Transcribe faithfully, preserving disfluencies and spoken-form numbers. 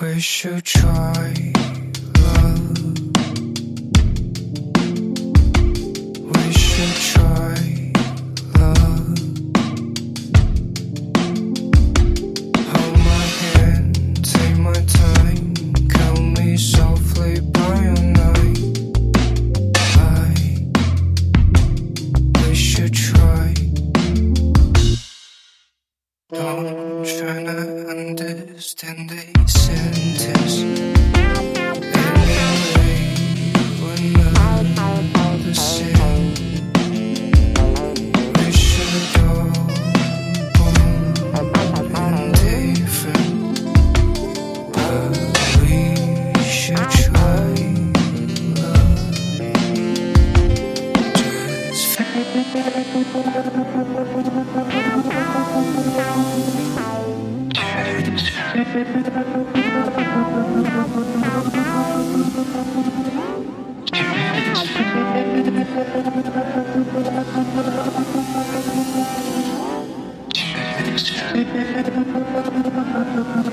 We should try love. We should try love. Hold my hand, take my time, count me softly by your night. I, we should try. Don't try to understand these sentences. Anyway, we're not the same. We should all born indifferent, but we should try love. Just